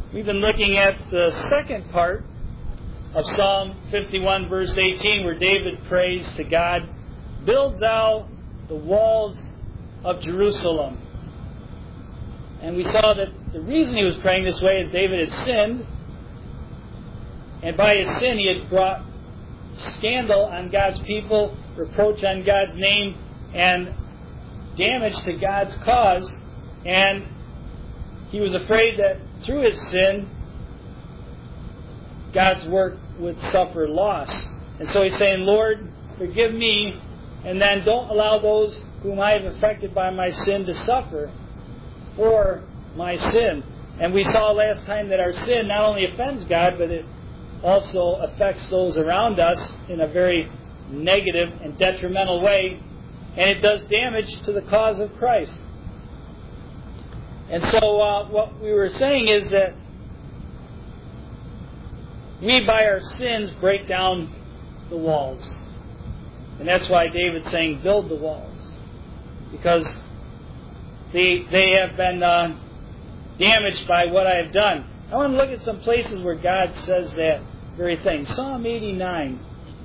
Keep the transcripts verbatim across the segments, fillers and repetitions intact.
We've been looking at the second part of Psalm fifty-one, verse eighteen, where David prays to God, "Build thou the walls of Jerusalem." And we saw that the reason he was praying this way is David had sinned, and by his sin he had brought scandal on God's people, reproach on God's name, and damage to God's cause. And he was afraid that through his sin, God's work would suffer loss. And so he's saying, "Lord, forgive me, and then don't allow those whom I have affected by my sin to suffer for my sin." And we saw last time that our sin not only offends God, but it also affects those around us in a very negative and detrimental way, and it does damage to the cause of Christ. And so uh, what we were saying is that we, by our sins, break down the walls. And that's why David's saying, build the walls. Because they, they have been uh, damaged by what I have done. I want to look at some places where God says that very thing. Psalm eighty-nine.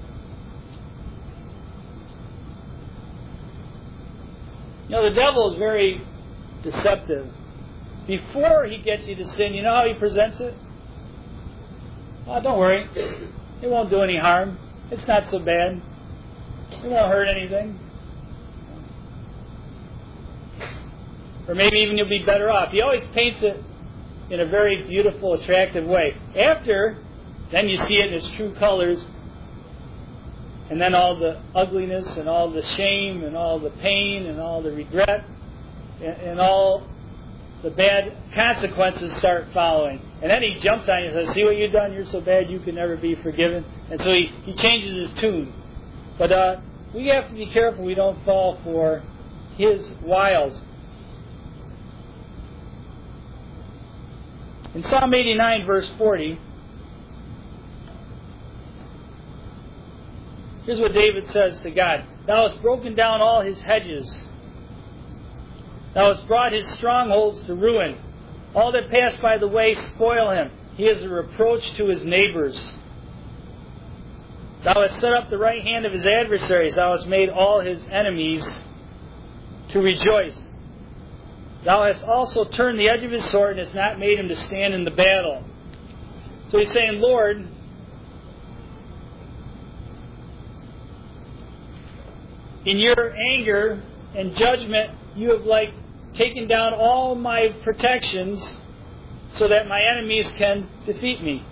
You know, the devil is very deceptive. Before he gets you to sin, you know how he presents it? Oh, don't worry. It won't do any harm. It's not so bad. It won't hurt anything. Or maybe even you'll be better off. He always paints it in a very beautiful, attractive way. After, then you see it in its true colors, and then all the ugliness and all the shame and all the pain and all the regret and, and all the bad consequences start following. And then he jumps on you and says, "See what you've done? You're so bad you can never be forgiven." And so he, he changes his tune. But uh, we have to be careful we don't fall for his wiles. In Psalm eighty-nine, verse forty, here's what David says to God. "Thou hast broken down all his hedges. Thou hast brought his strongholds to ruin. All that pass by the way spoil him. He is a reproach to his neighbors. Thou hast set up the right hand of his adversaries. Thou hast made all his enemies to rejoice. Thou hast also turned the edge of his sword and hast not made him to stand in the battle." So he's saying, "Lord, in your anger and judgment, you have like taken down all my protections so that my enemies can defeat me."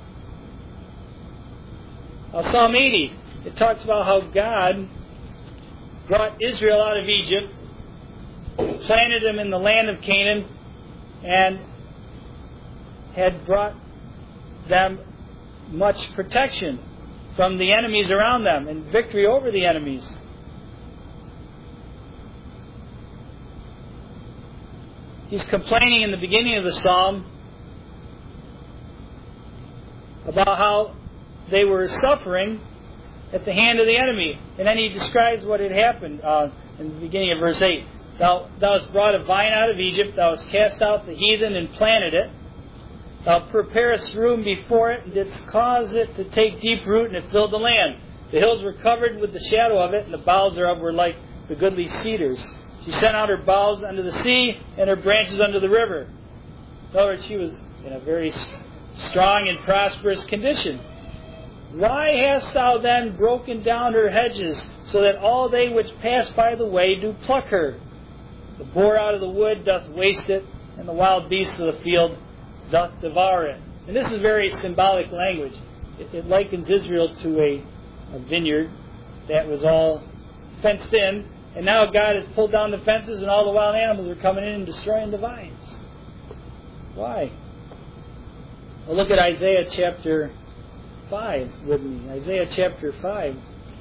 Now, Psalm eighty, it talks about how God brought Israel out of Egypt, planted them in the land of Canaan, and had brought them much protection from the enemies around them and victory over the enemies. He's complaining in the beginning of the psalm about how they were suffering at the hand of the enemy. And then he describes what had happened uh, in the beginning of verse eight. Thou, thou hast brought a vine out of Egypt. Thou hast cast out the heathen and planted it. Thou preparest room before it and didst cause it to take deep root, and it filled the land. The hills were covered with the shadow of it, and the boughs thereof were like the goodly cedars. She sent out her boughs unto the sea, and her branches unto the river. In other words, she was in a very strong and prosperous condition. "Why hast thou then broken down her hedges, so that all they which pass by the way do pluck her? The boar out of the wood doth waste it, and the wild beast of the field doth devour it." And this is very symbolic language. It, it likens Israel to a, a vineyard that was all fenced in. And now God has pulled down the fences and all the wild animals are coming in and destroying the vines. Why? Well, look at Isaiah chapter five with me. Isaiah chapter five.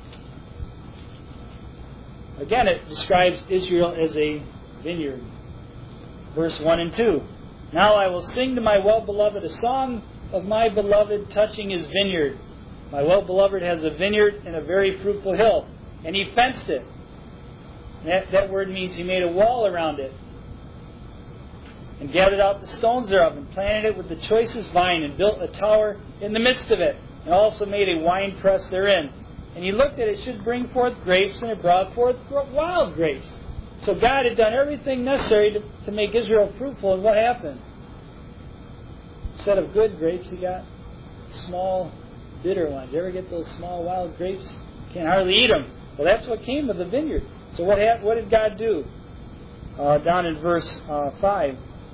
Again, it describes Israel as a vineyard. Verse one and two. "Now I will sing to my well-beloved a song of my beloved touching his vineyard. My well-beloved has a vineyard and a very fruitful hill, and he fenced it." That, that word means he made a wall around it. and gathered out the stones thereof, and planted it with the choicest vine, and built a tower in the midst of it, and also made a winepress therein. And he looked that it should bring forth grapes, and it brought forth wild grapes. So God had done everything necessary to, to make Israel fruitful, and what happened? Instead of good grapes, he got small, bitter ones. You ever get those small wild grapes? You can't hardly eat them. Well, that's what came with the vineyard. So what happened, what did God do? Uh, down in verse uh, five.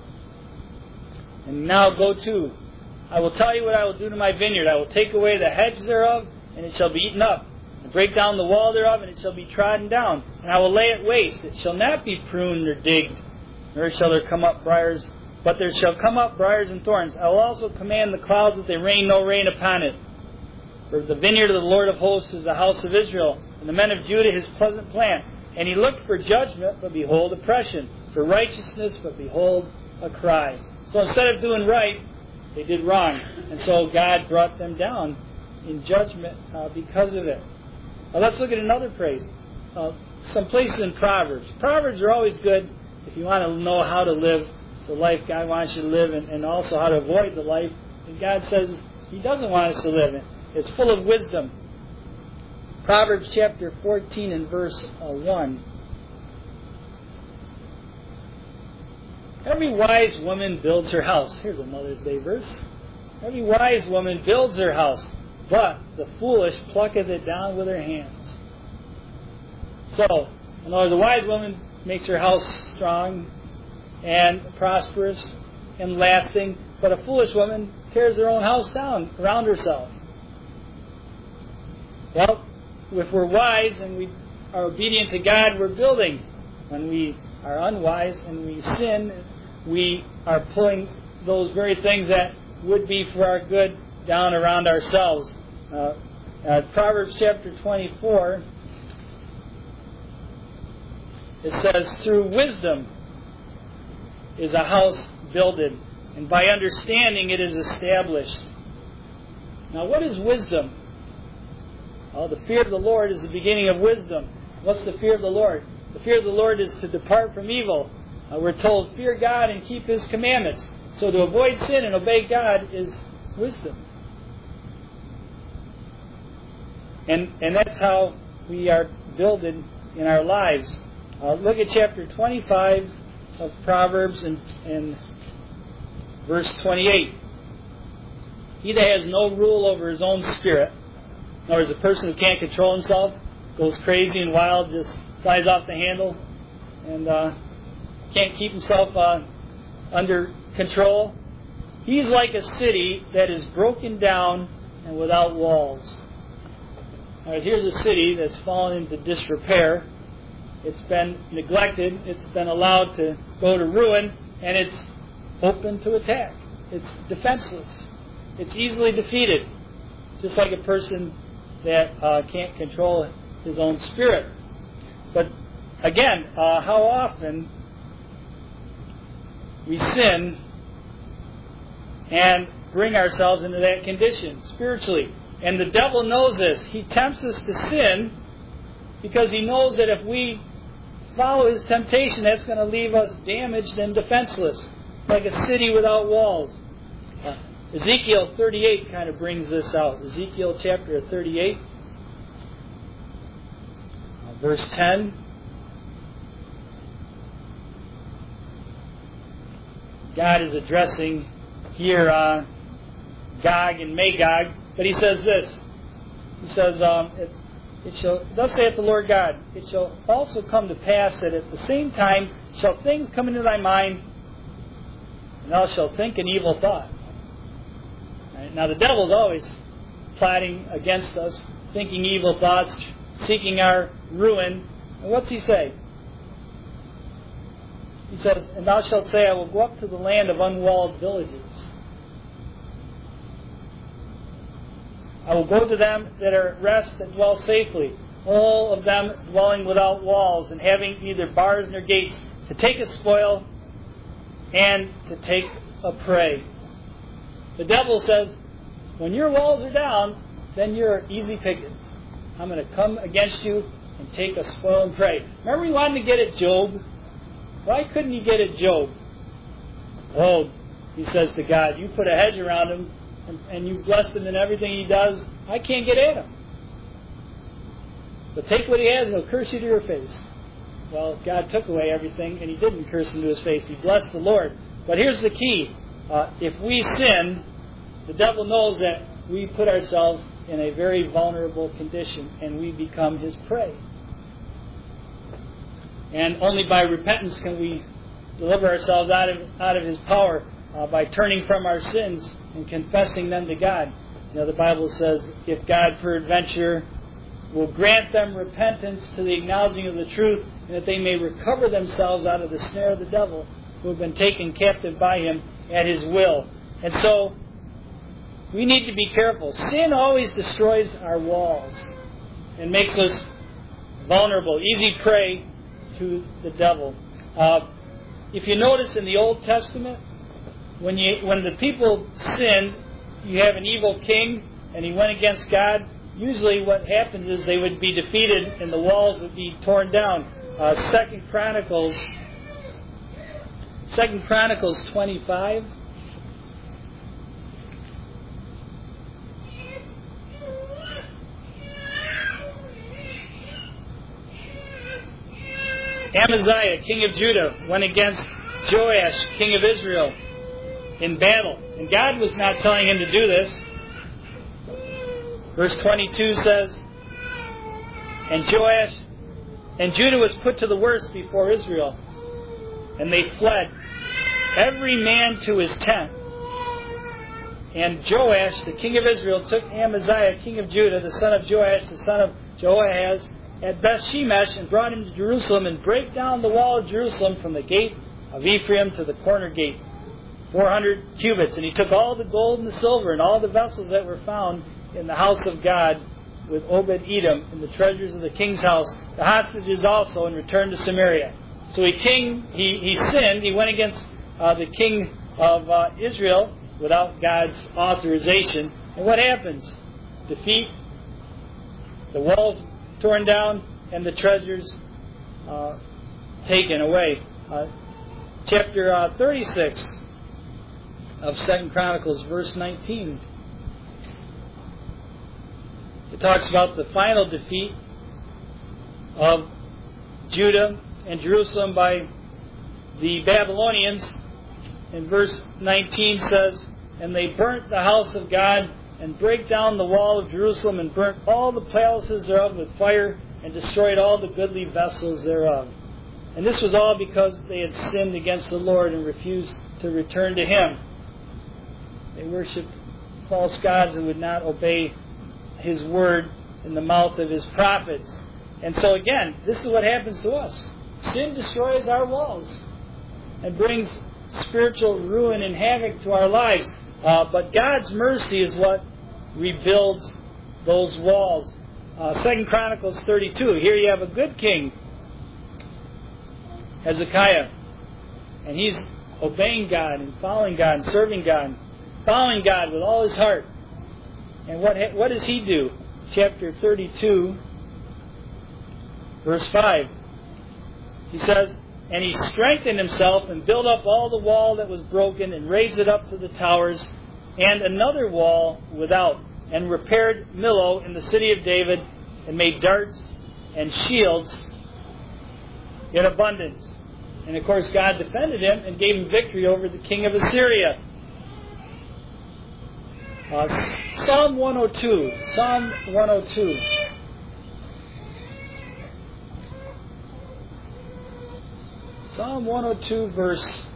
And now go to, I will tell you what I will do to my vineyard. I will take away the hedge thereof, and it shall be eaten up. And break down the wall thereof, and it shall be trodden down. And I will lay it waste. It shall not be pruned or digged, nor shall there come up briars, but there shall come up briars and thorns. I will also command the clouds that they rain no rain upon it. For the vineyard of the Lord of hosts is the house of Israel, and the men of Judah his pleasant plant. And he looked for judgment, but behold oppression. For righteousness, but behold a cry. So instead of doing right, they did wrong. And so God brought them down in judgment uh, because of it. Now let's look at another phrase. Uh, some places in Proverbs. Proverbs are always good if you want to know how to live the life God wants you to live, and, and also how to avoid the life that God says He doesn't want us to live in. It's full of wisdom. Proverbs chapter fourteen and verse uh, one. Every wise woman builds her house. Here's a Mother's Day verse. Every wise woman builds her house, but the foolish plucketh it down with her hands. So, in other words, a wise woman makes her house strong and prosperous and lasting, but a foolish woman tears her own house down around herself. Well, if we're wise and we are obedient to God, we're building. When we are unwise and we sin, we are pulling those very things that would be for our good down around ourselves. Uh, uh, Proverbs chapter twenty-four, it says, through wisdom is a house builded, and by understanding it is established. Now, what is wisdom? Well, the fear of the Lord is the beginning of wisdom. What's the fear of the Lord? The fear of the Lord is to depart from evil. Uh, we're told, fear God and keep His commandments. So to avoid sin and obey God is wisdom. And and that's how we are builded in our lives. Uh, look at chapter twenty-five of Proverbs and, and verse twenty-eight. He that has no rule over his own spirit, in other words, a person who can't control himself, goes crazy and wild, just flies off the handle, and uh, can't keep himself uh, under control. He's like a city that is broken down and without walls. All right, here's a city that's fallen into disrepair. It's been neglected. It's been allowed to go to ruin, and it's open to attack. It's defenseless. It's easily defeated, just like a person that uh, can't control his own spirit. But again, uh, how often we sin and bring ourselves into that condition spiritually. And the devil knows this. He tempts us to sin because he knows that if we follow his temptation, that's going to leave us damaged and defenseless, like a city without walls. Uh, Ezekiel thirty-eight kind of brings this out. Ezekiel chapter thirty-eight, uh, verse ten. God is addressing here uh, Gog and Magog, but he says this. He says, um, it, it shall, thus saith the Lord God, it shall also come to pass that at the same time shall things come into thy mind, and thou shalt think an evil thought. Right? Now the devil's always plotting against us, thinking evil thoughts, seeking our ruin. And what's he say? He says, and thou shalt say, I will go up to the land of unwalled villages. I will go to them that are at rest that dwell safely, all of them dwelling without walls and having neither bars nor gates, to take a spoil and to take a prey. The devil says, when your walls are down, then you're easy pickings. I'm going to come against you and take a spoil and prey. Remember he wanted to get at Job? Why couldn't he get at Job? Oh, he says to God, you put a hedge around him and, and you blessed him in everything he does. I can't get at him. But take what he has and he'll curse you to your face. Well, God took away everything and he didn't curse him to his face. He blessed the Lord. But here's the key. Uh, if we sin, the devil knows that we put ourselves in a very vulnerable condition and we become his prey. And only by repentance can we deliver ourselves out of out of his power, uh, by turning from our sins and confessing them to God. You know, the Bible says, if God peradventure will grant them repentance to the acknowledging of the truth, and that they may recover themselves out of the snare of the devil, who have been taken captive by him at his will. And so, we need to be careful. Sin always destroys our walls and makes us vulnerable, easy prey to the devil. Uh, if you notice in the Old Testament, when you when the people sinned, you have an evil king and he went against God. Usually what happens is they would be defeated and the walls would be torn down. Uh, Second Chronicles, Second Chronicles twenty-five. Amaziah, king of Judah, went against Joash, king of Israel, in battle. And God was not telling him to do this. Verse twenty-two says, And Joash, and Judah was put to the worst before Israel, and they fled, every man to his tent. And Joash, the king of Israel, took Amaziah, king of Judah, the son of Joash, the son of Jehoahaz, at Beth-shemesh, and brought him to Jerusalem, and brake down the wall of Jerusalem from the gate of Ephraim to the corner gate, four hundred cubits. And he took all the gold and the silver and all the vessels that were found in the house of God with Obed-Edom and the treasures of the king's house, the hostages also, and returned to Samaria. So he king he, he sinned. He went against uh, the king of uh, Israel without God's authorization. And what happens? Defeat, the walls torn down, and the treasures uh, taken away. Uh, chapter uh, thirty-six of Second Chronicles, verse nineteen. It talks about the final defeat of Judah and Jerusalem by the Babylonians. And verse nineteen says, And they burnt the house of God, and brake down the wall of Jerusalem, and burnt all the palaces thereof with fire, and destroyed all the goodly vessels thereof. And this was all because they had sinned against the Lord and refused to return to Him. They worshipped false gods and would not obey His word in the mouth of His prophets. And so again, this is what happens to us. Sin destroys our walls and brings spiritual ruin and havoc to our lives. Uh, but God's mercy is what rebuilds those walls. Uh, Second Chronicles thirty-two. Here you have a good king, Hezekiah, and he's obeying God and following God and serving God, following God with all his heart. And what what does he do? Chapter thirty-two, verse five. He says, And he strengthened himself and built up all the wall that was broken and raised it up to the towers and another wall without, and repaired Millo in the city of David, and made darts and shields in abundance. And of course God defended him and gave him victory over the king of Assyria. Uh, Psalm one oh two. Psalm one oh two. Psalm one oh two, verse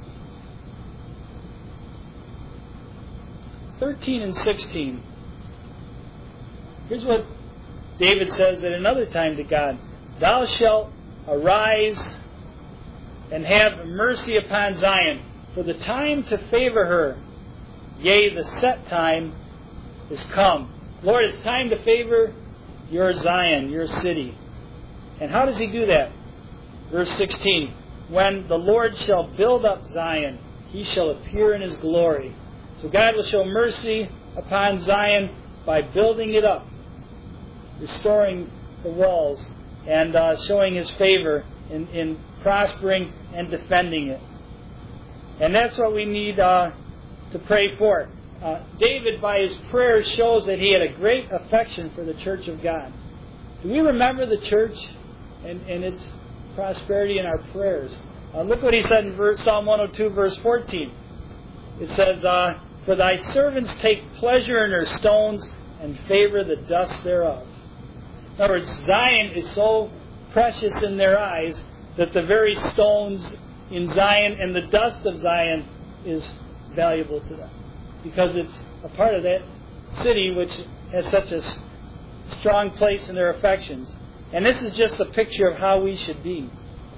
thirteen and sixteen. Here's what David says at another time to God. Thou shalt arise and have mercy upon Zion, for the time to favor her, yea, the set time is come. Lord, it's time to favor your Zion, your city. And how does He do that? Verse sixteen. When the Lord shall build up Zion, He shall appear in His glory. So God will show mercy upon Zion by building it up, restoring the walls, and uh, showing His favor in, in prospering and defending it. And that's what we need uh, to pray for. Uh, David, by his prayers, shows that he had a great affection for the church of God. Do we remember the church and, and its prosperity in our prayers? Uh, look what he said in verse, Psalm one oh two, verse fourteen. It says, uh, "For thy servants take pleasure in her stones, and favor the dust thereof." In other words, Zion is so precious in their eyes that the very stones in Zion and the dust of Zion is valuable to them, because it's a part of that city which has such a strong place in their affections. And this is just a picture of how we should be.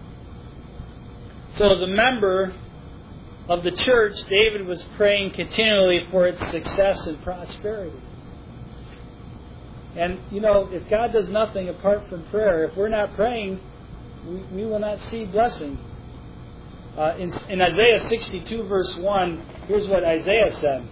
So as a member of the church, David was praying continually for its success and prosperity. And, you know, if God does nothing apart from prayer, if we're not praying, we, we will not see blessing. Uh, in, in Isaiah sixty-two, verse one, here's what Isaiah said.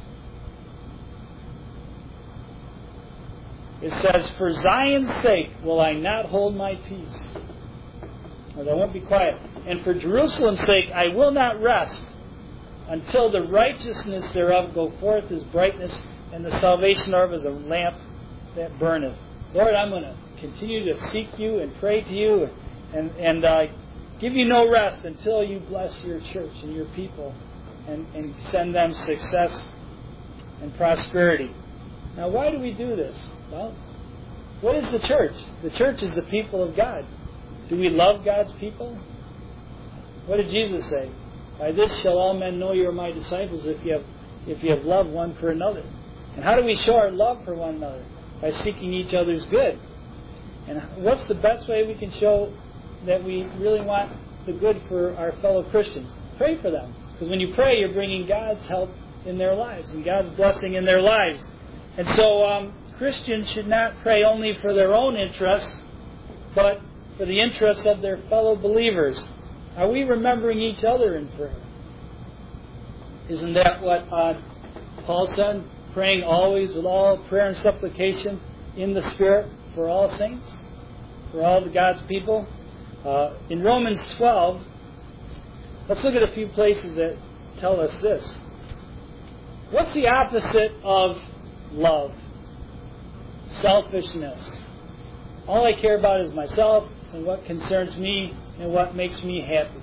It says, "For Zion's sake will I not hold my peace," or I won't be quiet. "And for Jerusalem's sake I will not rest, until the righteousness thereof go forth as brightness, and the salvation thereof as a lamp that burneth." Lord, I'm going to continue to seek you and pray to you and, and uh, give you no rest until you bless your church and your people and, and send them success and prosperity. Now, why do we do this? Well, what is the church? The church is the people of God. Do we love God's people? What did Jesus say? "By this shall all men know you are my disciples, if you have if you have love one for another." And how do we show our love for one another? By seeking each other's good. And what's the best way we can show that we really want the good for our fellow Christians? Pray for them. Because when you pray, you're bringing God's help in their lives and God's blessing in their lives. And so um, Christians should not pray only for their own interests, but for the interests of their fellow believers. Are we remembering each other in prayer? Isn't that what uh, Paul said? Praying always with all prayer and supplication in the Spirit for all saints, for all the God's people. Uh, in Romans twelve, let's look at a few places that tell us this. What's the opposite of love? Selfishness. All I care about is myself and what concerns me and what makes me happy.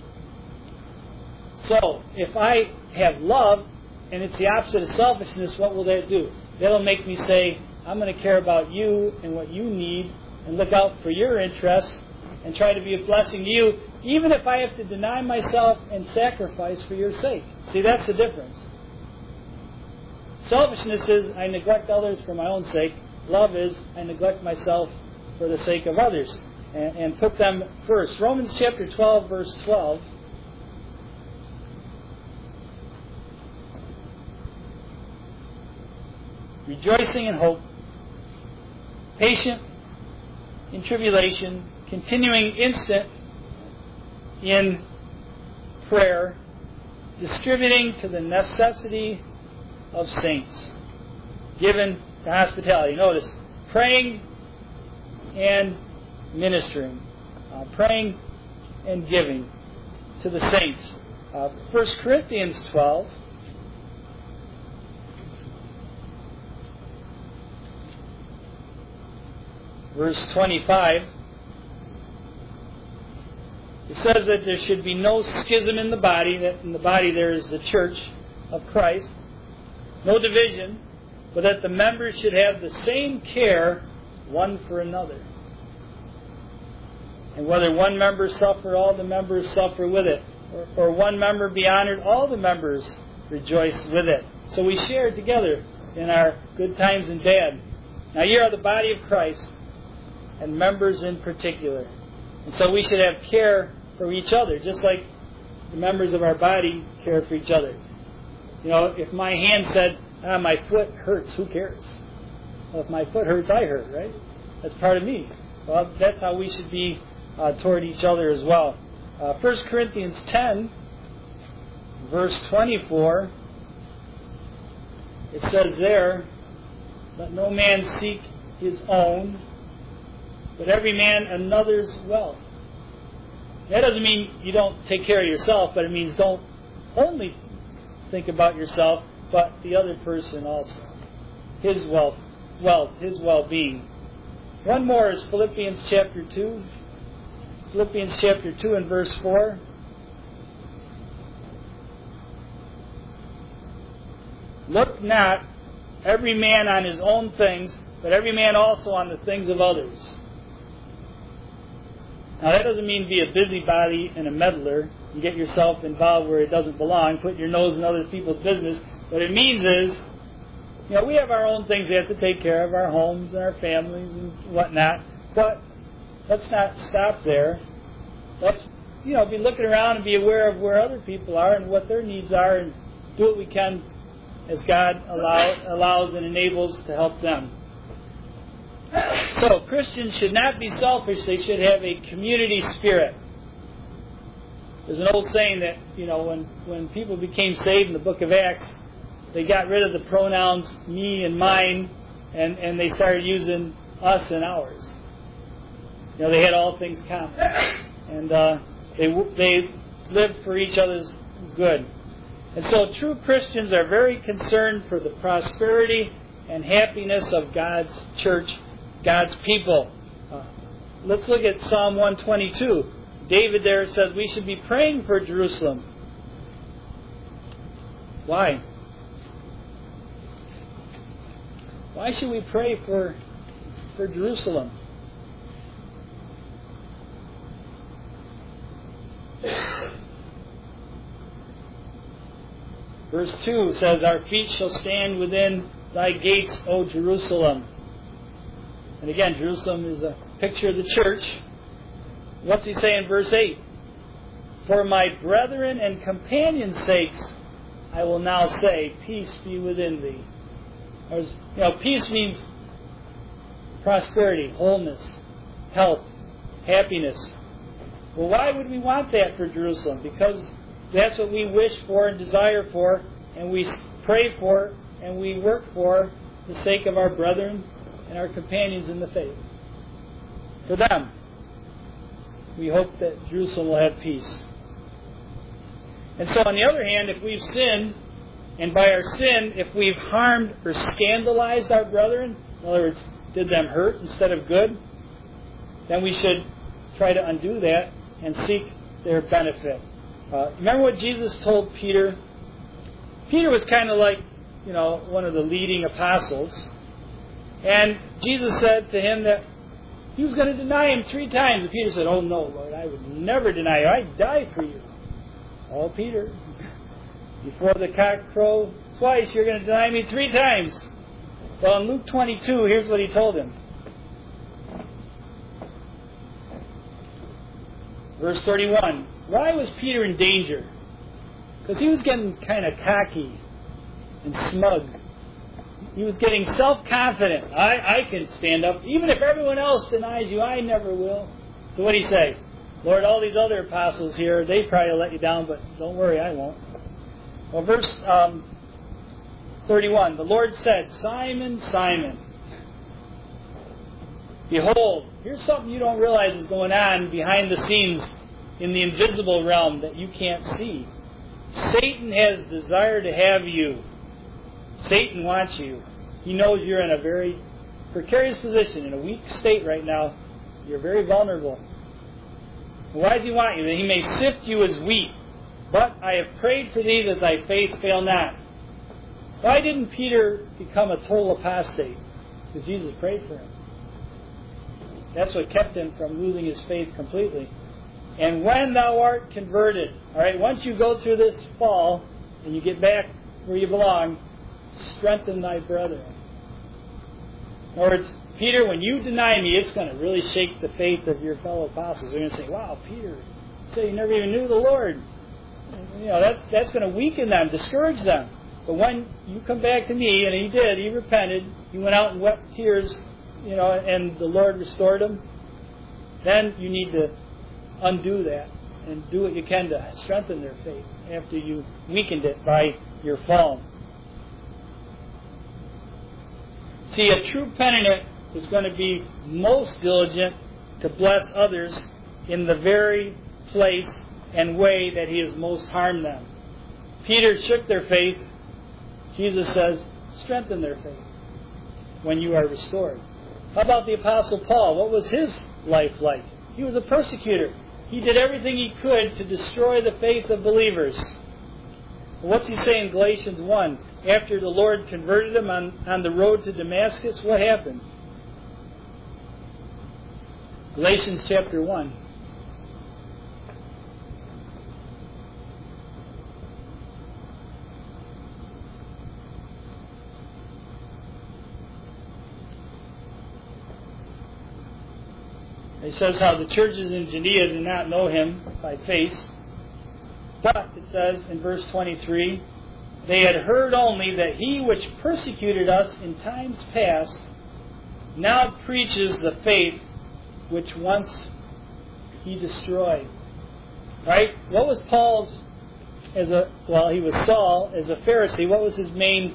So, if I have love and it's the opposite of selfishness, what will that do? That'll make me say, I'm going to care about you and what you need and look out for your interests and try to be a blessing to you, even if I have to deny myself and sacrifice for your sake. See, that's the difference. Selfishness is I neglect others for my own sake. Love is I neglect myself for the sake of others and, and put them first. Romans chapter twelve, verse twelve. Rejoicing in hope, patient in tribulation, continuing instant in prayer, distributing to the necessity of saints, given to hospitality. Notice, praying and ministering, uh, praying and giving to the saints. Uh, First Corinthians twelve. Verse twenty-five, it says that there should be no schism in the body, that in the body there is the church of Christ, no division, but that the members should have the same care one for another. And whether one member suffer, all the members suffer with it, or, or one member be honored, all the members rejoice with it. So we share together in our good times and bad. Now you are the body of Christ, and members in particular. And so we should have care for each other, just like the members of our body care for each other. You know, if my hand said, ah, my foot hurts, who cares? Well, if my foot hurts, I hurt, right? That's part of me. Well, that's how we should be uh, toward each other as well. Uh, First Corinthians ten, verse twenty-four, it says there, let no man seek his own, but every man another's wealth. That doesn't mean you don't take care of yourself, but it means don't only think about yourself, but the other person also. His wealth, wealth, his well-being. One more is Philippians chapter two. Philippians chapter two and verse four. Look not every man on his own things, but every man also on the things of others. Now that doesn't mean be a busybody and a meddler and get yourself involved where it doesn't belong, put your nose in other people's business. What it means is, you know, we have our own things we have to take care of, our homes and our families and whatnot, but let's not stop there. Let's, you know, be looking around and be aware of where other people are and what their needs are and do what we can as God allow, allows and enables to help them. So, Christians should not be selfish. They should have a community spirit. There's an old saying that, you know, when, when people became saved in the book of Acts, they got rid of the pronouns me and mine, and, and they started using us and ours. You know, they had all things common. And uh, they, they lived for each other's good. And so true Christians are very concerned for the prosperity and happiness of God's church, God's people. Uh, let's look at Psalm one twenty-two. David there says we should be praying for Jerusalem. Why? Why should we pray for, for Jerusalem? Verse two says, our feet shall stand within thy gates, O Jerusalem. And again, Jerusalem is a picture of the church. What's he say in verse eight? For my brethren and companions' sakes, I will now say, peace be within thee. You know, peace means prosperity, wholeness, health, happiness. Well, why would we want that for Jerusalem? Because that's what we wish for and desire for, and we pray for, and we work for the sake of our brethren and our companions in the faith. For them, we hope that Jerusalem will have peace. And so, on the other hand, if we've sinned, and by our sin, if we've harmed or scandalized our brethren, in other words, did them hurt instead of good, then we should try to undo that and seek their benefit. Uh, remember what Jesus told Peter? Peter was kind of like, you know, one of the leading apostles. And Jesus said to him that he was going to deny him three times. And Peter said, oh no, Lord, I would never deny you. I'd die for you. Oh, Peter, before the cock crow twice, you're going to deny me three times. Well, in Luke twenty-two, here's what he told him. Verse thirty-one. Why was Peter in danger? Because he was getting kind of cocky and smug. He was getting self-confident. I, I can stand up. Even if everyone else denies you, I never will. So what did he say? Lord, all these other apostles here, they probably let you down, but don't worry, I won't. Well, verse um, thirty-one. The Lord said, Simon, Simon, behold, here's something you don't realize is going on behind the scenes in the invisible realm that you can't see. Satan has desire to have you. Satan wants you. He knows you're in a very precarious position, in a weak state right now. You're very vulnerable. Why does he want you? That he may sift you as wheat. But I have prayed for thee that thy faith fail not. Why didn't Peter become a total apostate? Because Jesus prayed for him. That's what kept him from losing his faith completely. And when thou art converted, all right, once you go through this fall and you get back where you belong, strengthen thy brethren. In other words, Peter, when you deny me, it's going to really shake the faith of your fellow apostles. They're going to say, wow, Peter, so you never even knew the Lord. You know, that's that's going to weaken them, discourage them. But when you come back to me, and he did, he repented, he went out and wept tears, you know, and the Lord restored him, then you need to undo that and do what you can to strengthen their faith after you weakened it by your fall. See, a true penitent is going to be most diligent to bless others in the very place and way that he has most harmed them. Peter shook their faith. Jesus says, strengthen their faith when you are restored. How about the Apostle Paul? What was his life like? He was a persecutor. He did everything he could to destroy the faith of believers. What's he say in Galatians one? After the Lord converted him on, on the road to Damascus, what happened? Galatians chapter one. It says how the churches in Judea did not know him by face. But, it says in verse twenty-three, they had heard only that he which persecuted us in times past now preaches the faith which once he destroyed. Right? What was Paul's, as a well, he was Saul, as a Pharisee, what was his main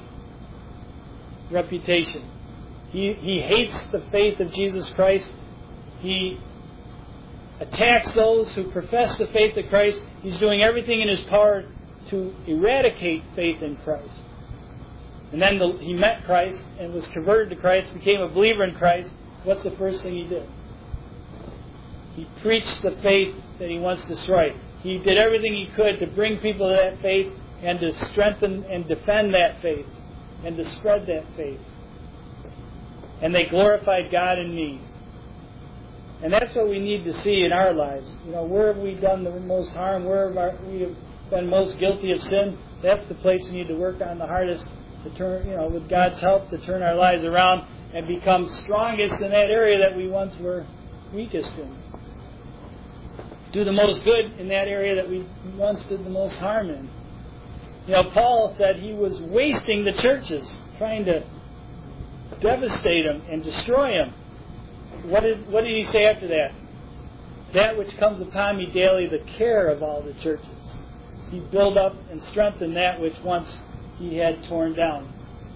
reputation? He, he hates the faith of Jesus Christ. He attacks those who profess the faith of Christ. He's doing everything in his power to eradicate faith in Christ. And then the, he met Christ and was converted to Christ, became a believer in Christ. What's the first thing he did? He preached the faith that he once destroyed. He did everything he could to bring people to that faith and to strengthen and defend that faith and to spread that faith. And they glorified God in me. And that's what we need to see in our lives. You know, where have we done the most harm? Where have our, we have been most guilty of sin? That's the place we need to work on the hardest to turn, you know, with God's help, to turn our lives around and become strongest in that area that we once were weakest in. Do the most good in that area that we once did the most harm in. You know, Paul said he was wasting the churches, trying to devastate them and destroy them. What did, what did he say after that? That which comes upon me daily, the care of all the churches. He built up and strengthened that which once he had torn down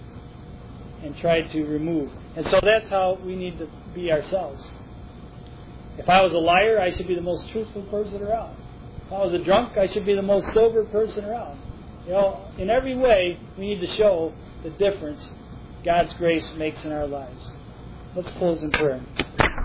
and tried to remove. And so that's how we need to be ourselves. If I was a liar, I should be the most truthful person around. If I was a drunk, I should be the most sober person around. You know, in every way, we need to show the difference God's grace makes in our lives. Let's close in prayer.